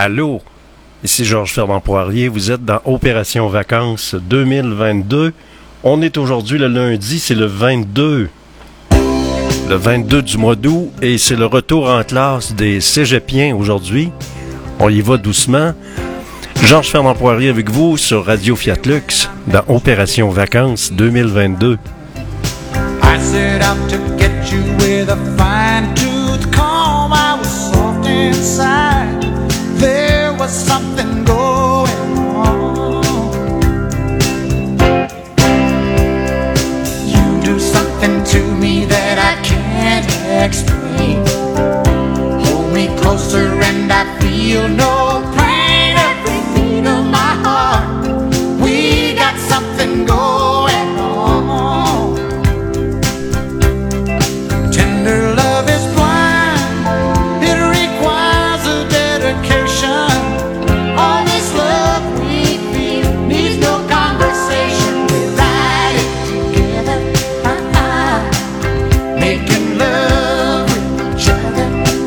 Allô, ici Georges Fernand-Poirier, vous êtes dans Opération Vacances 2022. On est aujourd'hui le lundi, c'est le 22. Le 22 du mois d'août et c'est le retour en classe des cégepiens aujourd'hui. On y va doucement. Georges Fernand-Poirier avec vous sur Radio Fiat-Lux dans Opération Vacances 2022. I set out to get you with a fine-tooth comb. I was soft inside. There was something going on. You do something to me that I can't explain. Hold me closer and I feel no pain. Every beat of my heart, we got something going on. Tender love is blind, it requires a dedication. All this love we feel needs no conversation. We ride it together, making love with each other.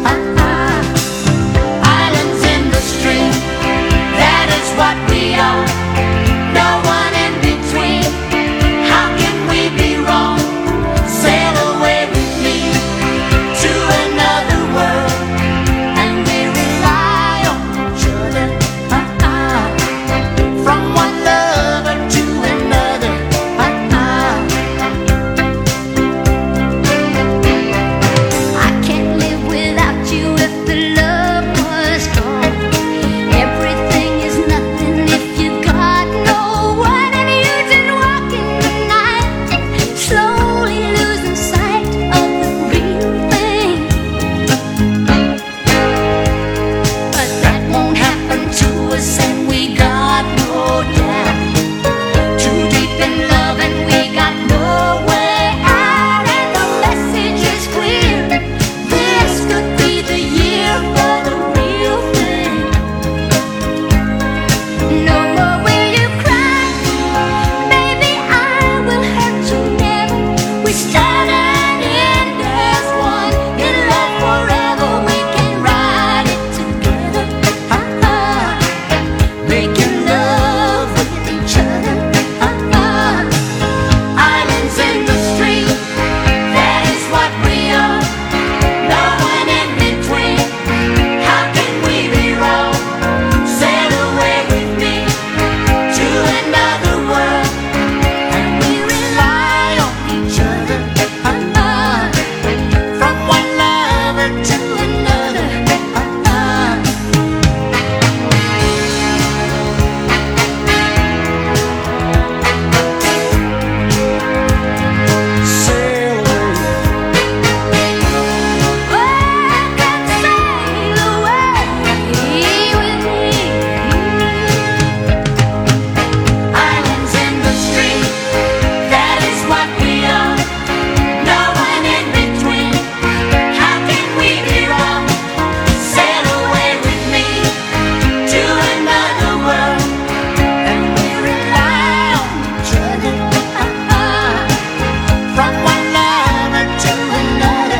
Islands in the stream, that is what we are. No one in between. How can we be wrong? Sail away with me to another world, and we rely on each other. From one lover to another. I can't live without you if the love was strong. Everything is nothing if you got no one, and you just walking the night, slowly losing sight of the real thing. But that won't happen to us, and we got no doubt. Too deep in love, and we got no way out, and the message is clear. This could be the year for the real thing. No more will you cry, baby, I will hurt you never. We start and end as one, in love forever. We can ride it together, making love with each other. Islands in the stream, that is what we are. No one in between. How can we be wrong? Sail away with me to another world, and we rely on each other. From one lover to another. Sail away. Oh, come sail away with me. Islands in the stream, that is what we are. No one in between. How can we be wrong? Sail away with me to another world, and we rely on each other. From one lover to another.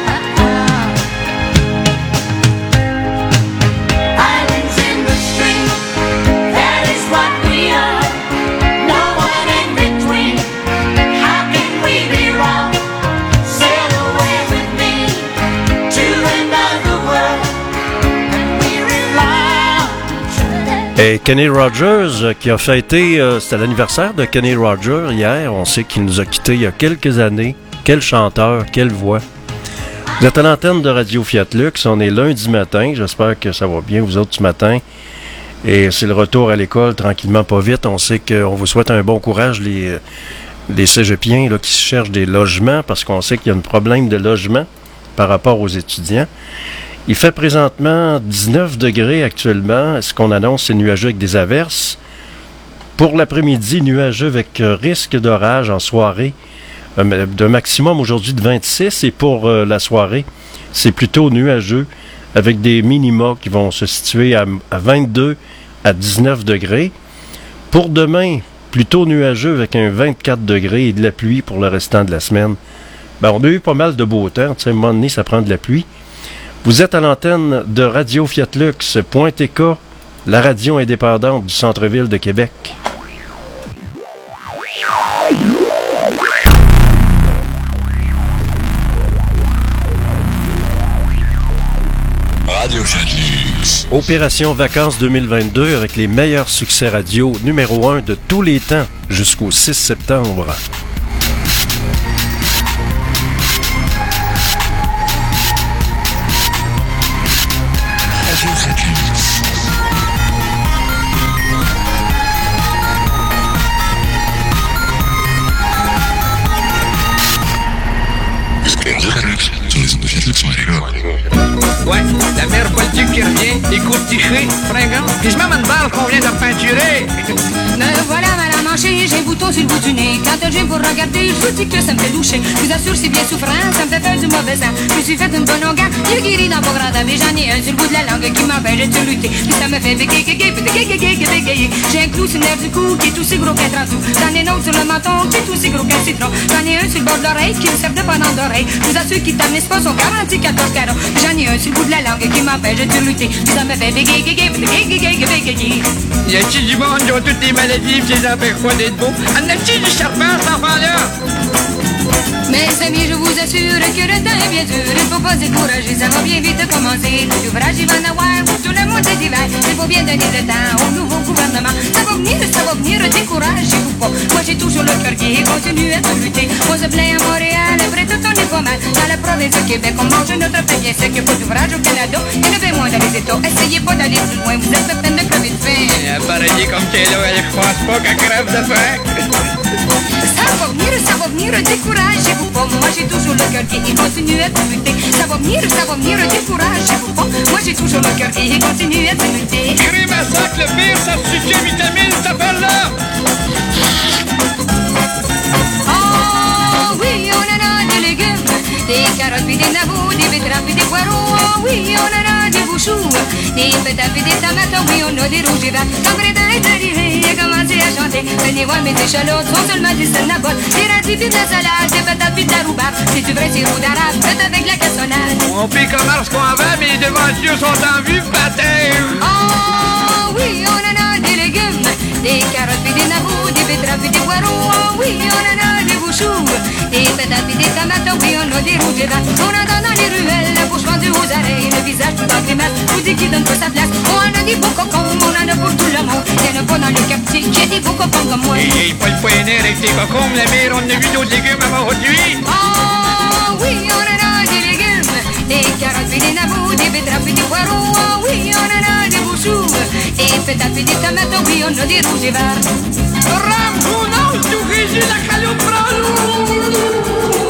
Islands in the stream, that is what we are. No one in between. How can we be wrong? Sail away with me to another world, and we rely on each other. Et Kenny Rogers qui a fêté, c'était l'anniversaire de Kenny Rogers hier. On sait qu'il nous a quittés il y a quelques années. Quel chanteur, quelle voix. Vous êtes à l'antenne de Radio Fiat-Lux. On est lundi matin. J'espère que ça va bien, vous autres, ce matin. Et c'est le retour à l'école, tranquillement, pas vite. On sait qu'on vous souhaite un bon courage, les cégepiens là, qui cherchent des logements, parce qu'on sait qu'il y a un problème de logement par rapport aux étudiants. Il fait présentement 19 degrés actuellement. Ce qu'on annonce, c'est nuageux avec des averses. Pour l'après-midi, nuageux avec risque d'orage en soirée. De maximum aujourd'hui de 26. Et pour la soirée, c'est plutôt nuageux avec des minima qui vont se situer à 22 à 19 degrés. Pour demain, plutôt nuageux avec un 24 degrés et de la pluie pour le restant de la semaine. On a eu pas mal de beau temps. À un moment donné, ça prend de la pluie. Vous êtes à l'antenne de Radio Fiatlux.tk, la radio indépendante du centre-ville de Québec. Radio Fiatlux. Opération Vacances 2022 avec les meilleurs succès radio numéro 1 de tous les temps jusqu'au 6 septembre. Radio Fiatlux. Radio Fiatlux sur les ondes de Fiatlux.tk. Ouais, la mère Bolduc qui revient, les courtichés, fringants, puis je m'amène balle qu'on vient de peinturer. Me voilà mal à manger, j'ai un bouton sur le bout du nez. Quand je viens pour regarder, je vous dis que ça me fait doucher. Je vous assure, c'est bien souffrant, ça me fait faire du mauvais sang. Je me suis fait une bonne onguin, j'ai guéri dans mon grand mais j'en ai un sur le bout de la langue qui m'empêche de lutter. Puis ça me fait bégayer. J'ai un clou sur le nerf du cou qui est aussi gros qu'un trou. J'en ai un autre sur le menton qui est aussi gros qu'un citron. J'en ai un sur le bord de l'oreille qui me sert de pendant d'oreille. Je vous assure qu'ils t'amènent pas son 44 carreaux. J'en ai un sur le bout de la langue qui m'empêche de lutter. Puis ça me fait bégayer. Y a-t-il du monde qui ont toutes les maladies pis les empêche pas d'être beau? En a-t-il du serpent, cet enfant-là? Mes amis, je vous assure que le temps est bien dur. Il faut pas se décourager, ça va bien vite commencer. Tout l'ouvrage, il va en avoir pour tout le monde cet hiver. Il faut bien donner le temps au nouveau gouvernement. Ça va venir, découragez-vous pas. Moi j'ai toujours le cœur gai et continue à lutter. On se plaint à Montréal, après tout on est pas mal. Dans la province de Québec, on mange notre pain bien sec. Pas d'ouvrage au Canada, il y en avait moins dans les États. Essayez pas d'aller plus loin, vous êtes à peine de crever de faim. Pareil comme t'es là, je pense pas qu'elle crève de faim. Ça va venir, découragez-vous pas. Moi j'ai toujours le cœur gai et continue à lutter. Ça va venir, découragez-vous pas. Moi j'ai toujours le cœur gai et continue à lutter. Crime à sac, le pire, ça suffit vitamine, ça fait là. Oh oui, on en a des légumes, des carottes puis des nabos, des betteraves puis des poireaux. Oh oui, on en a des bouchous, des patates puis des tomates. Oh oui, on a des rouges et verts. Quand Brédin est arrivé, il a commencé à chanter. Venez voir mes échalotes, sont seulement des nabottes. Des radis puis de la salade, des patates puis de la rhubarbe. C'est du vrai sirop d'arabe, fait avec la cassonade. On paie comme ce qu'on avait, mais les devantures sont en vue, baptême. Oh oui, on en a des légumes, des carottes puis des nabos, des betteraves puis des poireaux. Oh oui, on en a des bouchous, des patates puis des tomates. Oh oui, on a des rouges et verts. On entend dans les ruelles, la bouche vendue aux oreilles, le visage tout en grimace. Vous dites qu'il donne pas sa place. On en a des beaux cocons, on en a pour tout le monde. Il y en a pas dans le quartier, j'ai des beaux cocons comme moi. Et pas le poignet avec tes cocombes, la mère, on a vu d'autres légumes avant aujourd'hui. Oh oui, on en a des légumes, des carottes puis des nabos, des betteraves puis des poireaux. Oh oui, on en a des bouchous, des patates puis des tomates. Oh oui, on a des rouges et verts. Rambounons, tout régit la calotte bralou.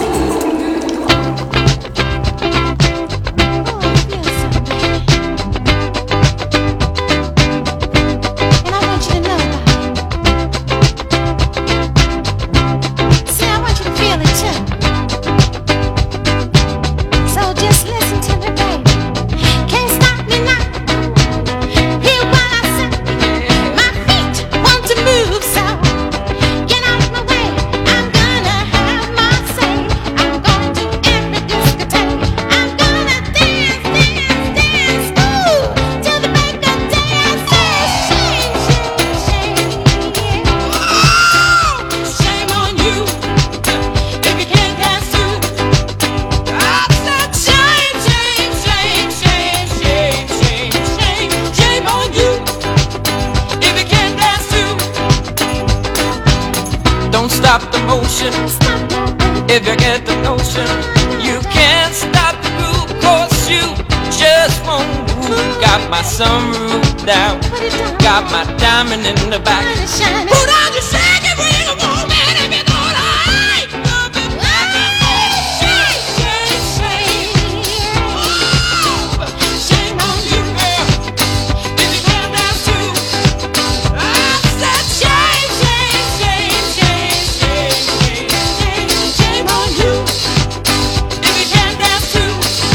If you get the notion, you can't stop the groove, 'cause you just won't move. Got my sunroof down, got my diamond in the back. Put on your shake and bring 'em home, man, if it's all right. Shake, shake, shake. Oh, shame on you, girl, if you can't dance too. I said shame, shame, shame, shame, shame, shame, shame on you, if you can't dance too.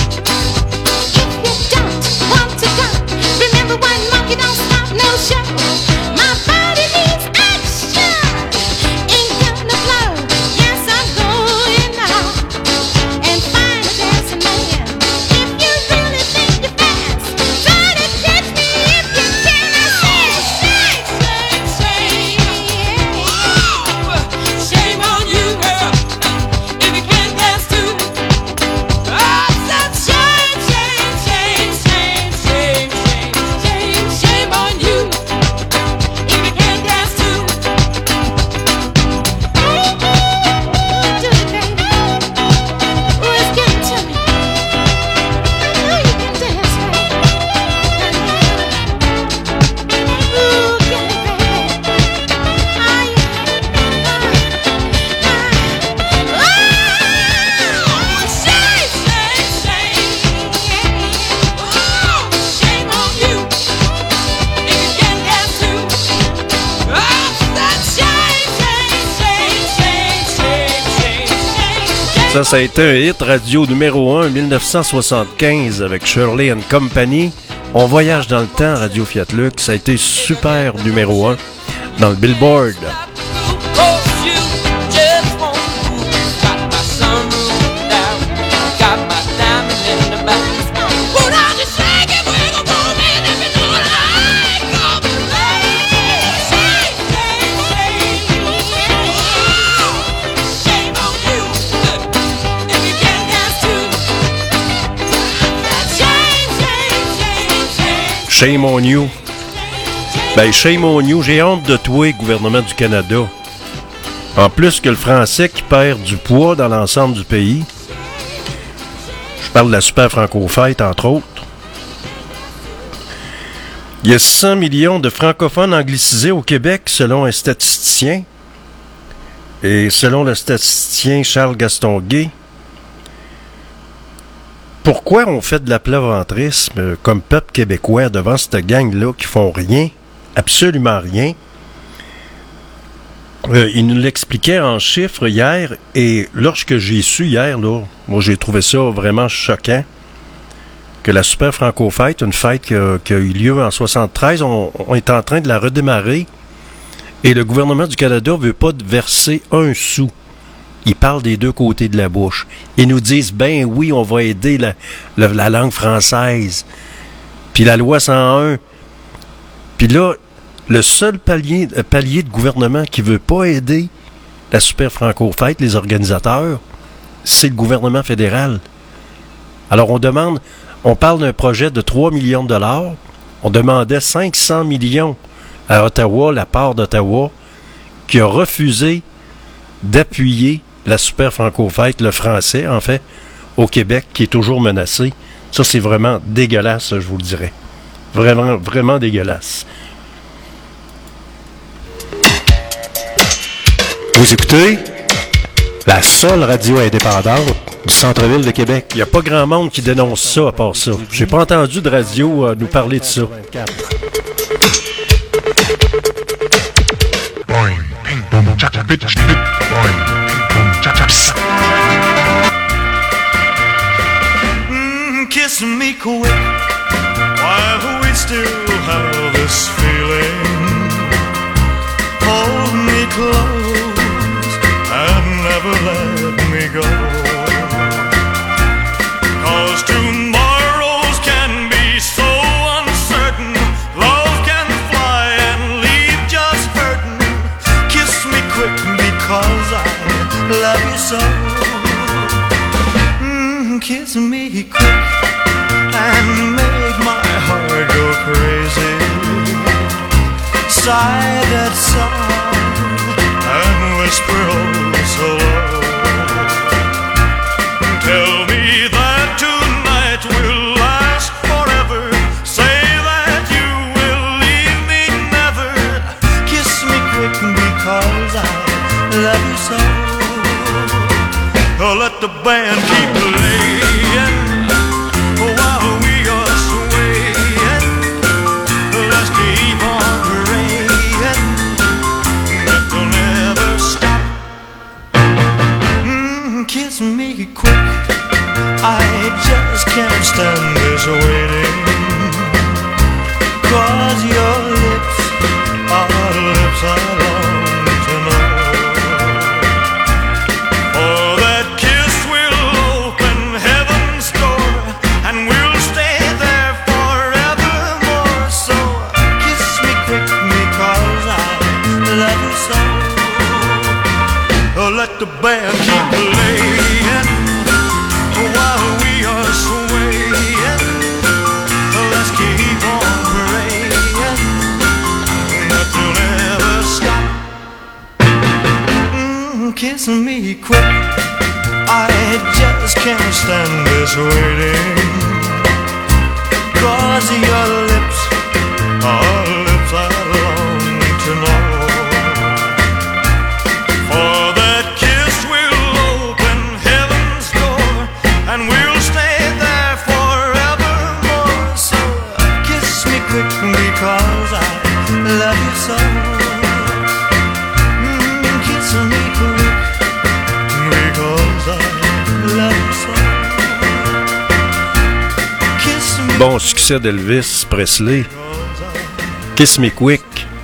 If you don't want to go, remember one monkey don't stop no show. My body needs action. Ça a été un hit radio numéro 1 en 1975 avec Shirley and Company. On voyage dans le temps, Radio Fiat Lux. Ça a été super numéro 1 dans le Billboard. Shame on you. Ben, shame on you. J'ai honte de toi, gouvernement du Canada. En plus que le français qui perd du poids dans l'ensemble du pays. Je parle de la super franco-fête, entre autres. Il y a 600 millions de francophones anglicisés au Québec, selon un statisticien. Et selon le statisticien Charles Gaston-Gay, pourquoi on fait de l'aplaventrisme comme peuple québécois devant cette gang-là qui font rien, absolument rien? Il nous l'expliquait en chiffres hier, et lorsque j'ai su hier, là, moi j'ai trouvé ça vraiment choquant, que la Super Franco-Fête, une fête qui a eu lieu en 73, on est en train de la redémarrer, et le gouvernement du Canada ne veut pas verser un sou. Ils parlent des deux côtés de la bouche. Ils nous disent, ben oui, on va aider la langue française. Puis la loi 101. Puis là, le seul palier de gouvernement qui veut pas aider la Super Franco-Fête, les organisateurs, c'est le gouvernement fédéral. Alors on parle d'un projet de 3 millions de dollars. On demandait 500 millions à Ottawa, la part d'Ottawa, qui a refusé d'appuyer la Super Franco-Fête, le français, en fait, au Québec, qui est toujours menacé. Ça, c'est vraiment dégueulasse, je vous le dirais. Vraiment, vraiment dégueulasse. Vous écoutez la seule radio indépendante du centre-ville de Québec. Il n'y a pas grand monde qui dénonce ça à part ça. J'ai pas entendu de radio nous parler de ça. Boing, ping, boom, cha-cha, bitch, boing, ping, boom, cha-cha, psst. Kiss me quick while we still have this feeling. Hold me close and never let me go. 'Cause tomorrows can be so uncertain. Love can fly and leave just hurting. Kiss me quick because I love you so. Kiss me quick and make my heart go crazy. Sigh that sigh and whisper oh so low. Tell me that tonight will last forever. Say that you will leave me never. Kiss me quick because I love you so. Oh, let the band keep playing while we are swaying. Let's keep on praying that they'll never stop. Kiss me quick, I just can't stand this waiting. 'Cause your lips are lips I long to know. Oh, that kiss will open heaven's door, and we'll stay there forevermore. So kiss me quick because I love you so. Oh, let the band keep playing while we are swaying. Let's keep on praying that you'll never stop. Kiss me quick, I just can't stand this waiting. 'Cause your lips are lips I long to know. For that kiss will open heaven's door, and we'll stay there forevermore. So kiss me quick because I love you so. Kiss me quick because I bon succès d'Elvis Presley. Kiss Me Quick.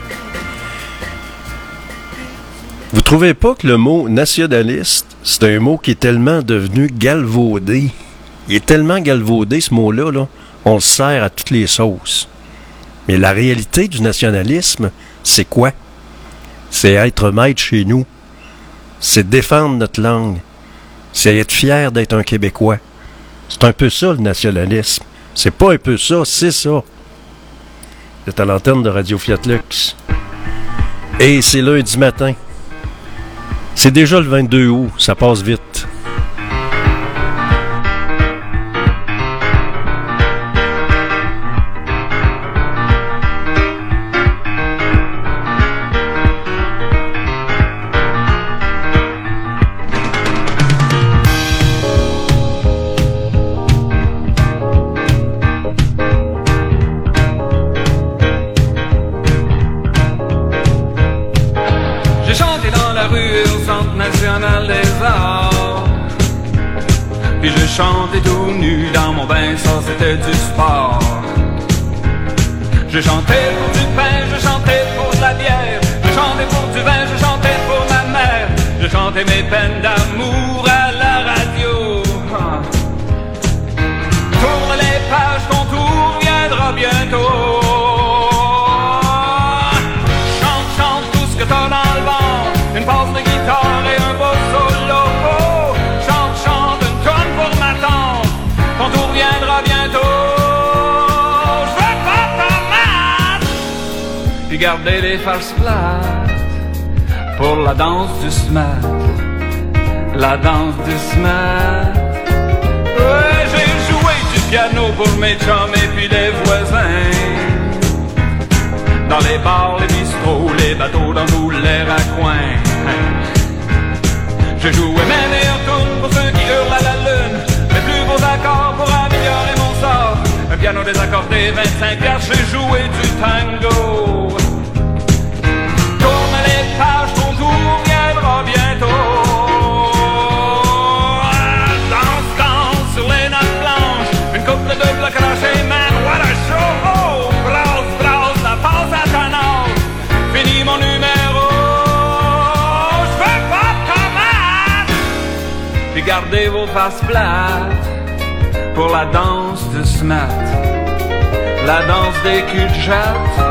Vous trouvez pas que le mot nationaliste, c'est un mot qui est tellement devenu galvaudé? Il est tellement galvaudé, ce mot-là, là, on le sert à toutes les sauces. Mais la réalité du nationalisme, c'est quoi? C'est être maître chez nous. C'est défendre notre langue. C'est être fier d'être un Québécois. C'est un peu ça, le nationalisme. C'est pas un peu ça, c'est ça. Vous êtes à l'antenne de Radio Fiat Lux. Et c'est lundi matin. C'est déjà le 22 août, ça passe vite. J'ai chanté dans la rue au Centre National des Arts. Puis je chantais tout nu dans mon bain, ça c'était du sport. Je chantais pour du pain, je chantais pour de la bière. Je chantais pour du vin, je chantais pour ma mère. Je chantais mes peines d'amour à la radio. Tourne les pages, ton tour viendra bientôt. T'as dans le ventre, une passe de guitare et un beau solo. Oh, chante, chante, une tonne pour ma tante, ton tour viendra bientôt. Je veux pas tomate, puis garder les farces plates pour la danse du smat, la danse du smat. Ouais, j'ai joué du piano pour mes chums et puis les voisins. Dans les bars, les bistrots, les bateaux, dans tous les raccoins. Je jouais mes meilleures tunes pour ceux qui hurlent à la lune. Mes plus beaux accords pour améliorer mon sort. Un piano désaccordé, 25 piastres, j'ai joué du tango. Tourne les pages, ton tour viendra bientôt. Danse, danse sur les notes blanches. Une couple de double crochet, man, what a show! Oh, brasse, brasse, la passe à ta nage. Fini mon numéro. Je veux pas de tomate. Puis gardez vos faces plates pour la danse du smat, la danse des cul-de-jatte.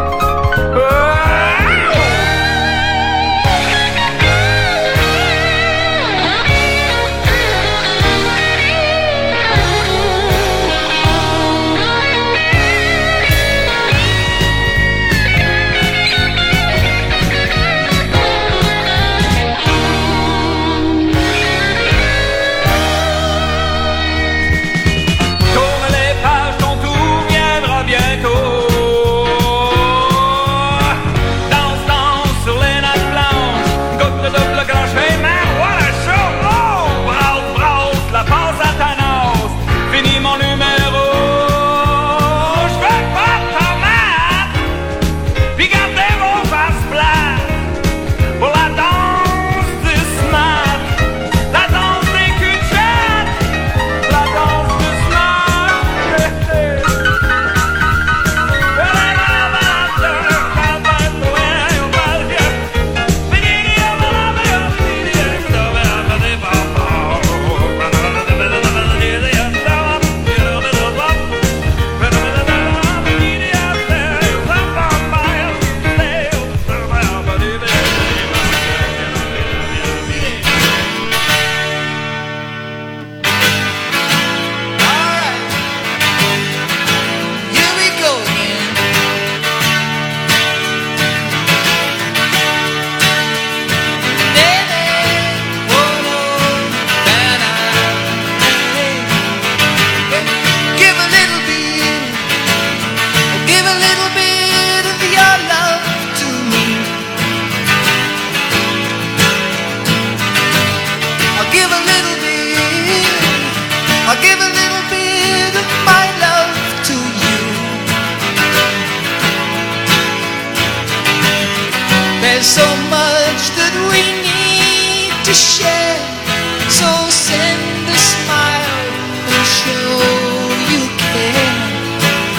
There's so much that we need to share. So send a smile and show you care.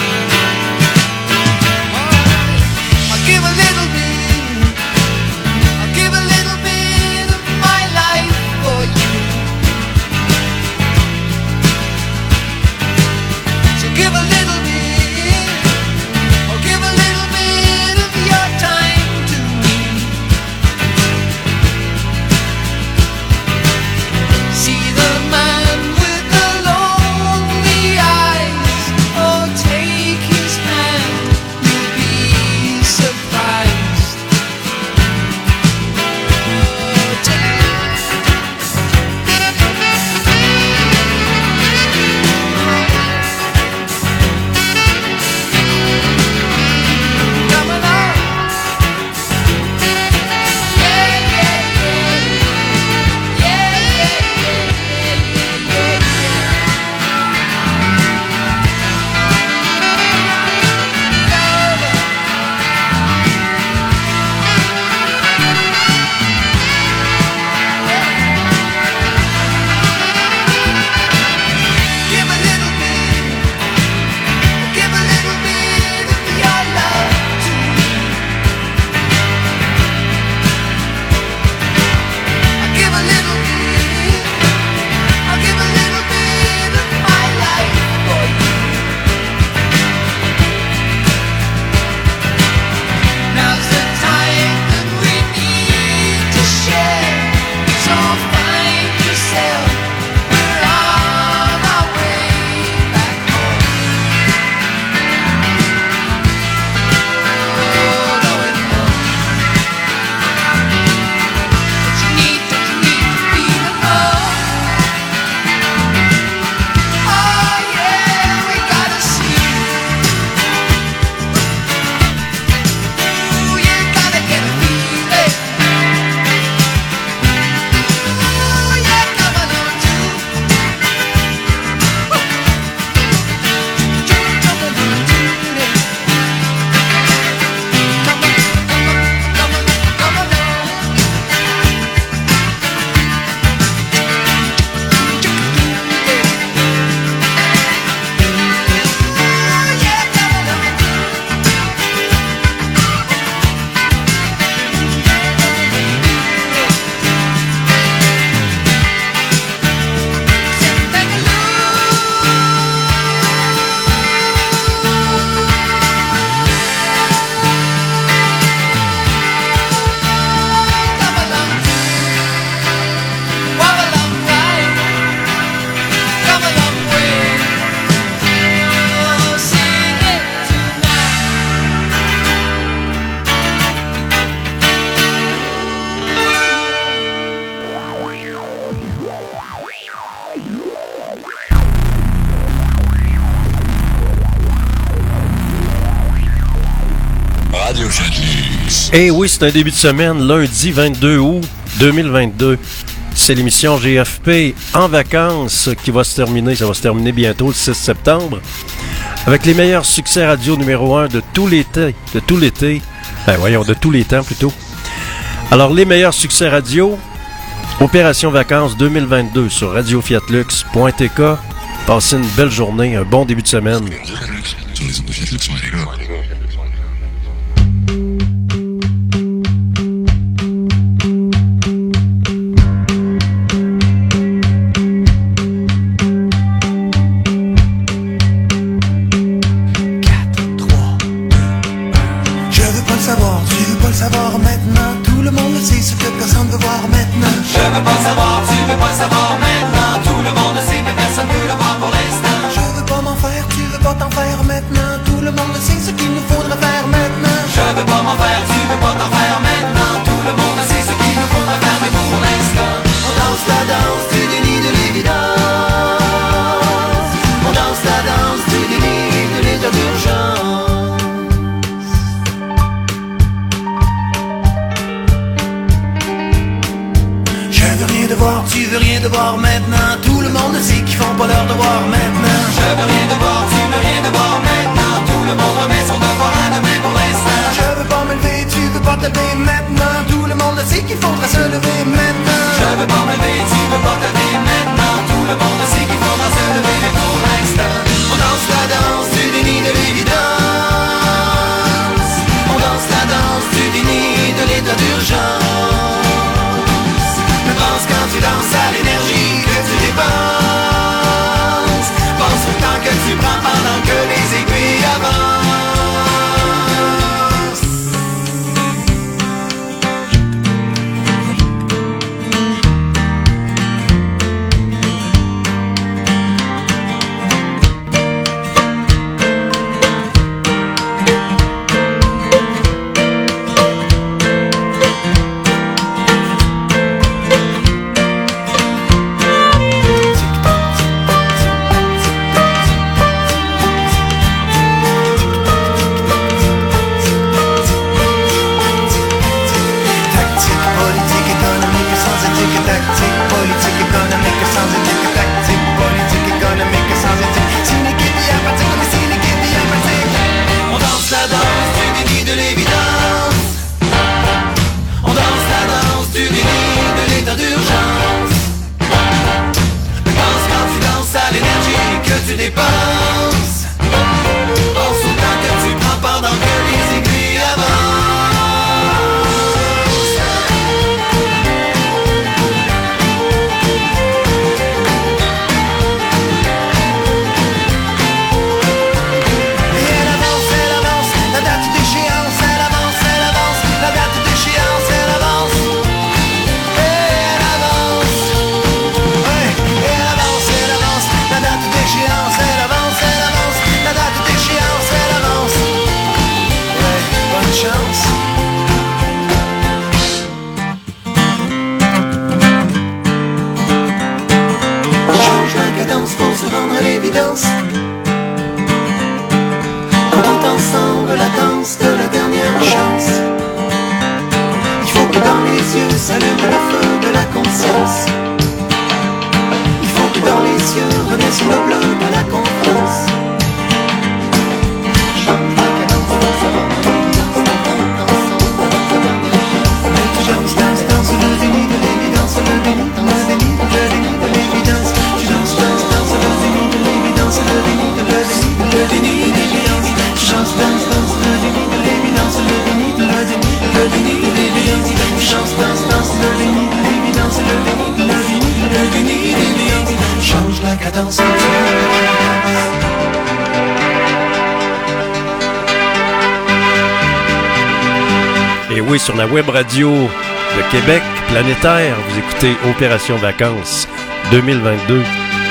Radio Fiatlux. Eh oui, c'est un début de semaine, lundi 22 août 2022. C'est l'émission GFP en vacances qui va se terminer. Ça va se terminer bientôt le 6 septembre. Avec les meilleurs succès radio numéro 1 de tout l'été. De tout les temps plutôt. Alors, les meilleurs succès radio, Opération Vacances 2022 sur radiofiatlux.tk. Passez une belle journée, un bon début de semaine. Sur les ondes de Fiatlux, ouais, les gars. Savoir maintenant, tout le monde sait ce que personne veut voir maintenant. Je veux pas savoir, tu veux pas savoir maintenant, tout le monde sait mais personne veut le voir pour l'instant. Je veux pas m'en faire, tu veux pas t'en faire maintenant, tout le monde sait ce qu'il nous faudra faire maintenant. Je veux pas m'en faire, tu veux pas t'en faire maintenant, tout le monde sait ce qu'il nous faudra faire mais pour l'instant. On danse la danse du déni de l'évidence. On danse la danse du déni de l'état d'urgence. Tu veux rien devoir maintenant, tout le monde sait qu'ils font pas leur devoir maintenant. Je veux rien devoir, tu veux rien devoir maintenant, tout le monde remet son devoir à demain pour l'instant. Je veux pas me lever, tu veux pas te lever maintenant, tout le monde sait qu'il faudra se lever maintenant. Je veux pas me lever, tu veux pas te lever maintenant, tout le monde sait qu'il faudra se lever mais pour l'instant. On danse la danse du déni de l'évidence. On danse la danse du déni de l'état d'urgence. Quand tu danses à l'énergie que tu dépenses, pense au temps que tu prends pendant que les aiguilles avancent. Tu dépenses, pense au temps que tu prends pendant que les aiguilles avancent. Et elle avance, la date d'échéance, elle avance, la date d'échéance, elle avance. Et elle avance, ouais, et elle avance, la date d'échéance, elle avance, la date d'échéance, elle avance. Ouais, bonne chance. Change la cadence pour se rendre à l'évidence. On compte ensemble la danse de la dernière chance. Il faut que dans les yeux s'allume le feu de la conscience. Il faut que dans les yeux renaisse le bleu de la confiance. Chante la cadence pour se rendre à l'évidence. Danse, danse, le déni de l'évidence, le déni de l'évidence. Tu danses, le déni de l'évidence, le déni de l'évidence. Tu chantes, danse, le déni de l'évidence, le déni de l'évidence. Tu chantes, danse, le déni de l'évidence, le déni de l'évidence. Change la cadence. Et oui, sur la web radio de Québec planétaire, vous écoutez Opération Vacances 2022.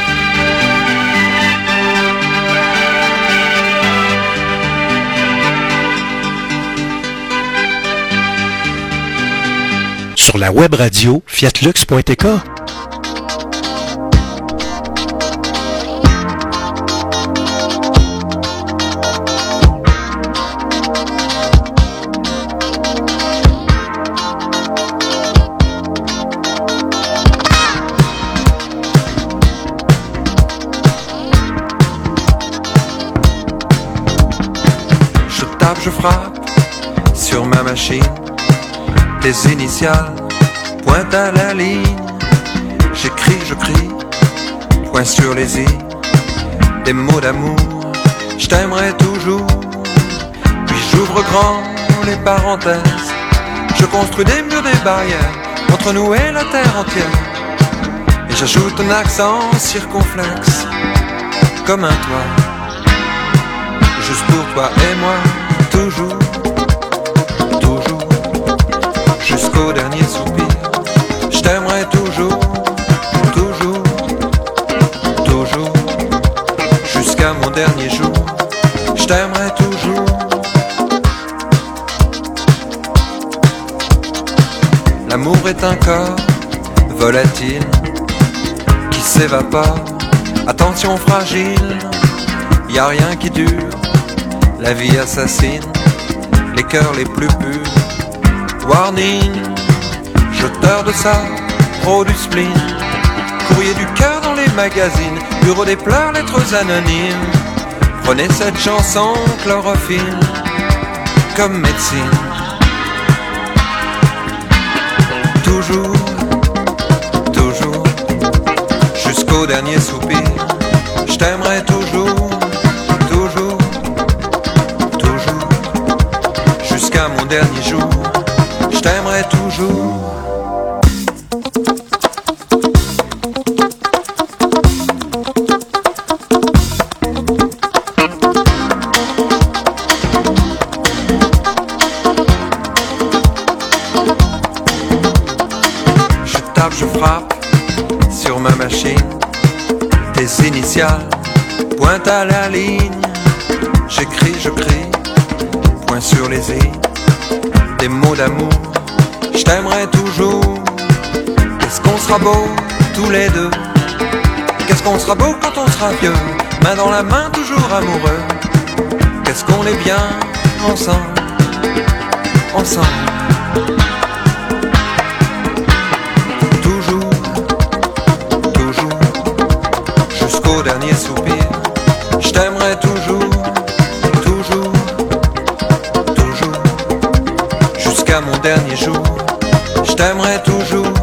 Sur la web radio fiatlux.tk. tape, je frappe sur ma machine. Tes initiales pointent à la ligne. J'écris, je crie, point sur les i. Des mots d'amour, je t'aimerai toujours. Puis j'ouvre grand les parenthèses. Je construis des murs, des barrières entre nous et la terre entière. Et j'ajoute un accent circonflexe comme un toit. Juste pour toi et moi, toujours, toujours, jusqu'au dernier soupir. Je t'aimerai toujours, toujours, toujours, jusqu'à mon dernier jour. Je t'aimerai toujours. L'amour est un corps volatile qui s'évapore. Attention fragile, y a rien qui dure. La vie assassine les cœurs les plus purs. Warning, jeteur de ça, pro du spleen. Courrier du cœur dans les magazines. Bureau des pleurs, lettres anonymes. Prenez cette chanson chlorophylle comme médecine. Toujours, toujours, jusqu'au dernier soupir. Je t'aimerai toujours, toujours, toujours, jusqu'à mon dernier jour. Je t'aimerai toujours. Je frappe sur ma machine. Tes initiales pointent à la ligne. J'écris, je crie, point sur les i. Des mots d'amour, je t'aimerai toujours. Qu'est-ce qu'on sera beau tous les deux. Qu'est-ce qu'on sera beau quand on sera vieux. Main dans la main, toujours amoureux. Qu'est-ce qu'on est bien ensemble, ensemble. Au dernier soupir, je t'aimerai toujours, toujours, toujours, jusqu'à mon dernier jour, je t'aimerai toujours.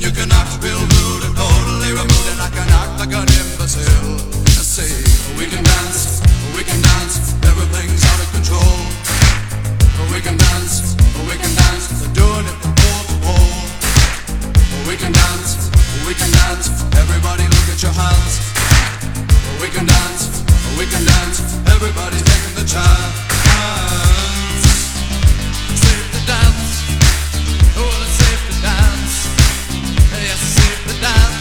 You can act real rude and totally removed, and I can act like an imbecile. I say, we can dance, everything's out of control. We can dance, we're doing it from pole to pole. We can dance, everybody look at your hands. We can dance, everybody's taking the chance. Safe to dance, oh it's safe to dance. Yes, it's safe to dance.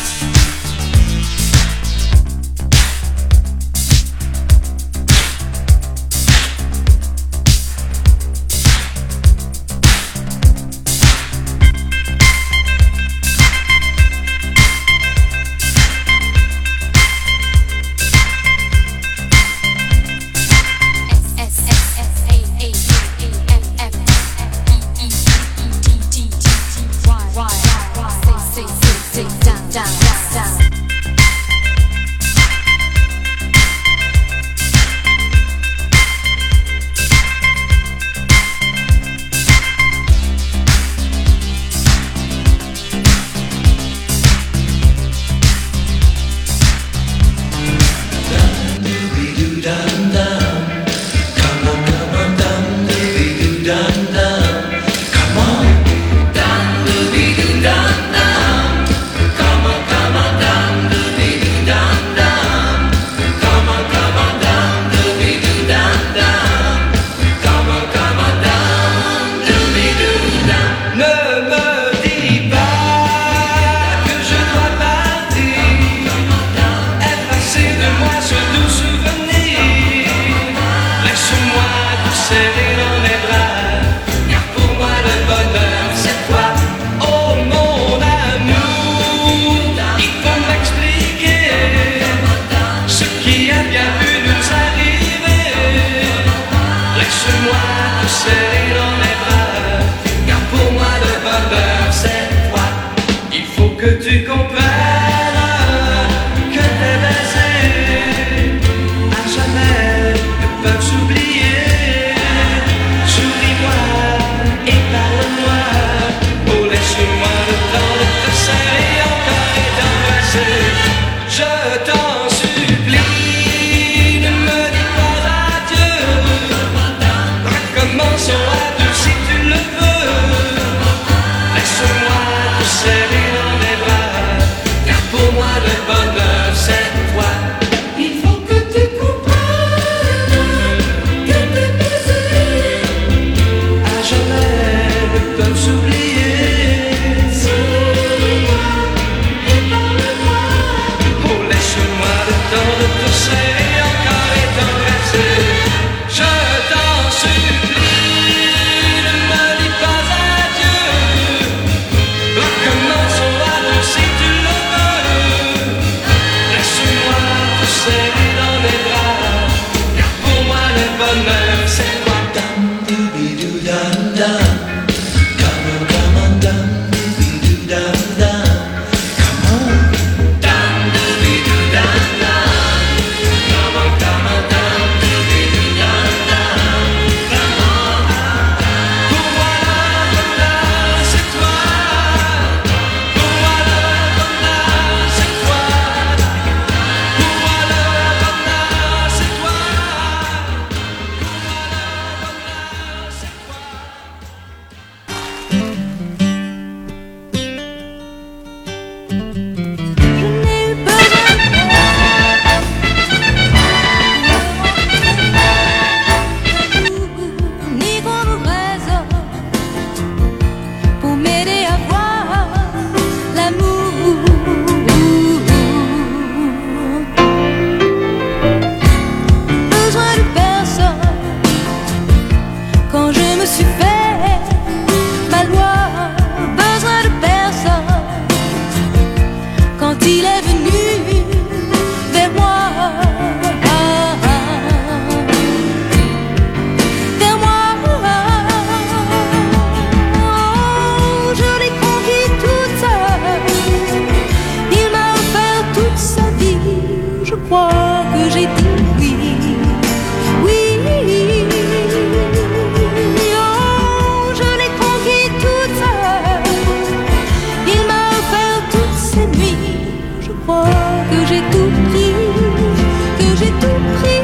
crois que j'ai tout pris, que j'ai tout pris.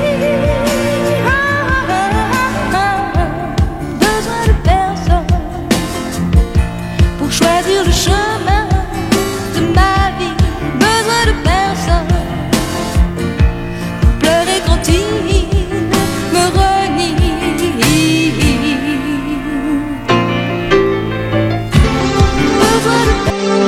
Besoin de personne pour choisir le chemin de ma vie. Besoin de personne pour pleurer quand il me renie. Besoin de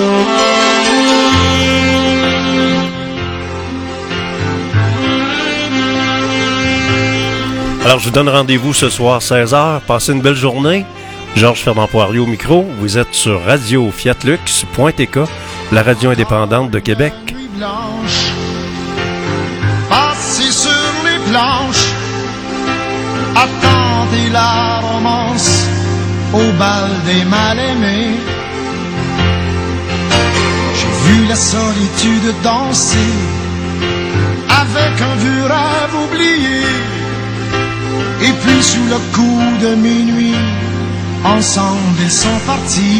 Alors, je vous donne rendez-vous ce soir 16h. Passez une belle journée. Georges Fernand Poirier au micro. Vous êtes sur radio-fiatlux.tk, la radio indépendante de Québec. Blanche, passez sur les planches, attendez la romance au bal des mal-aimés. J'ai vu la solitude danser avec un vieux rêve oublié. Et puis sous le coup de minuit, ensemble ils sont partis.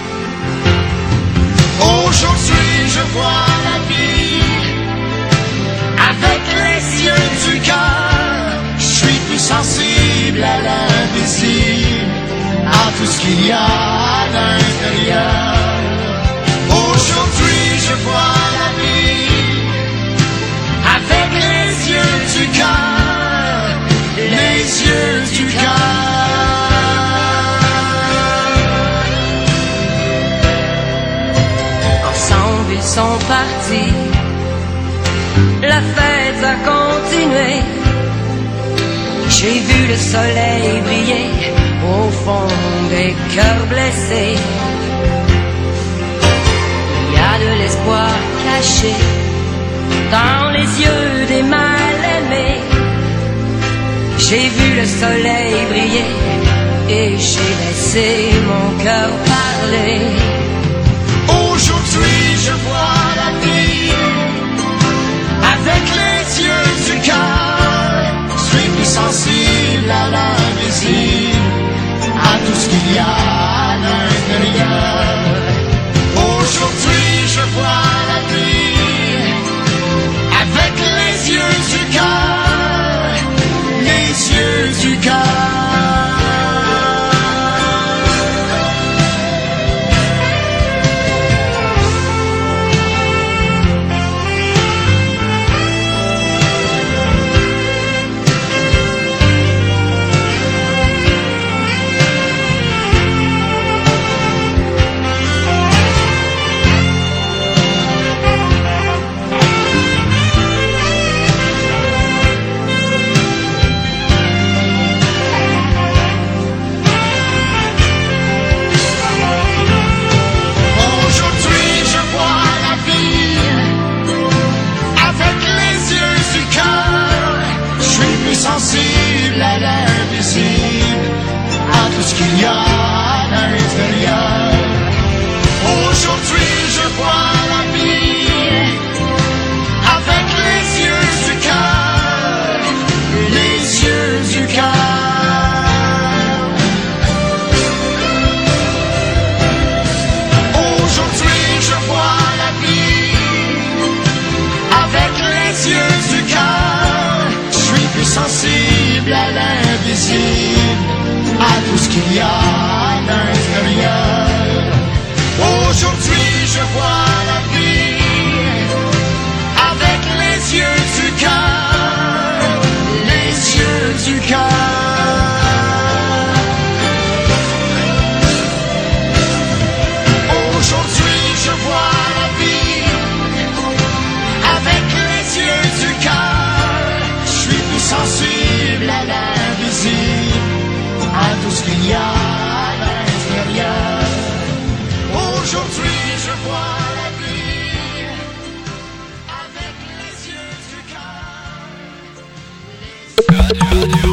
Aujourd'hui je vois la vie avec les yeux du cœur. Je suis plus sensible à l'invisible, à tout ce qu'il y a à l'intérieur. Aujourd'hui je vois la vie avec les yeux du cœur, les yeux du cœur. Ensemble ils sont partis, la fête a continué. J'ai vu le soleil briller au fond des cœurs blessés. Il y a de l'espoir caché dans les yeux des mal-aimés. J'ai vu le soleil briller et j'ai laissé mon cœur parler. Aujourd'hui je vois la vie avec les yeux du cœur. Je suis plus sensible à l'invisible, à tout ce qu'il y a à l'intérieur. Aujourd'hui je vois la vie avec les yeux du cœur, les yeux du cœur. Sensible à l'invisible, à tout ce qu'il y a à l'intérieur. Aujourd'hui je vois la vie avec les yeux du cœur, les yeux du cœur. Aujourd'hui je vois la vie avec les yeux du cœur. Sensible à l'invisible, à tout ce qu'il y a à l'intérieur. Aujourd'hui je vois la vie avec les yeux du cœur, les yeux du cœur. Aujourd'hui je vois la vie avec les yeux du cœur. Sensible à l'invisible, à tout ce qu'il y a à l'intérieur. Aujourd'hui je vois la vie avec les yeux du cœur.